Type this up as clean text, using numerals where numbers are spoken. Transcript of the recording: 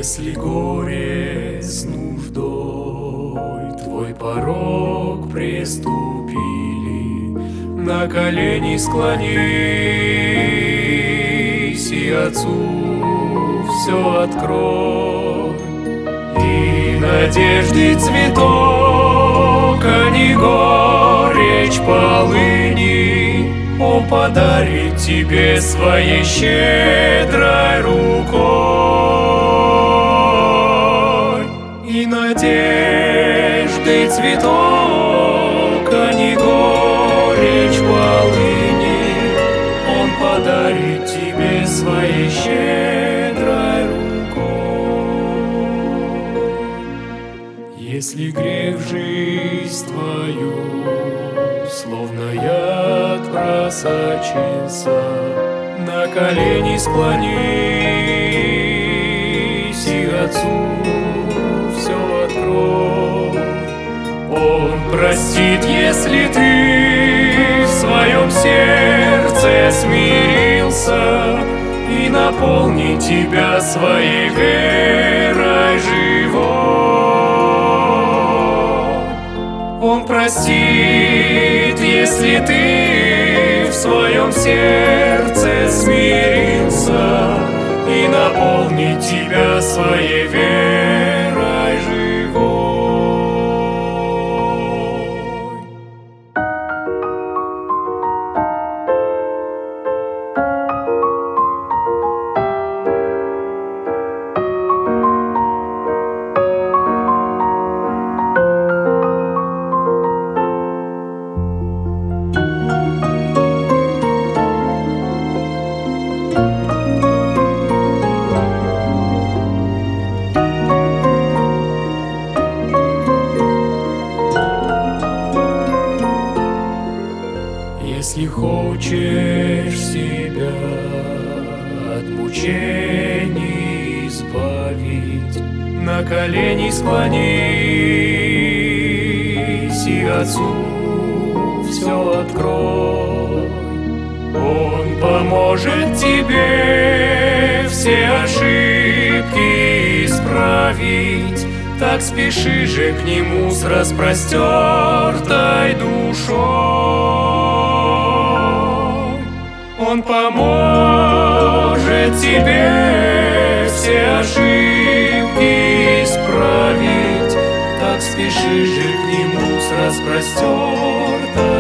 Если горе с нуждой твой порог приступили, на колени склонись и Отцу все открой. И надежды цветок, а не горечь полыни, Он подарит тебе своей щедрой рукой. И надежды цветок, а не горечь полыни, Он подарит тебе своей щедрой рукой. Если грех в жизнь твою словно яд просочился, на колени склонись и Отцу все открой. Он простит, если ты в своем сердце смирился, и наполнит тебя своей верой живой. Он простит, если ты в своем сердце смирился, и наполнит тебя своей верой живой. Если хочешь себя от мучений избавить, на колени склонись и Отцу все открой. Он поможет тебе все ошибки исправить, так спеши же к Нему с распростертой душой. Он поможет тебе все ошибки исправить, так спеши же к Нему с распростертой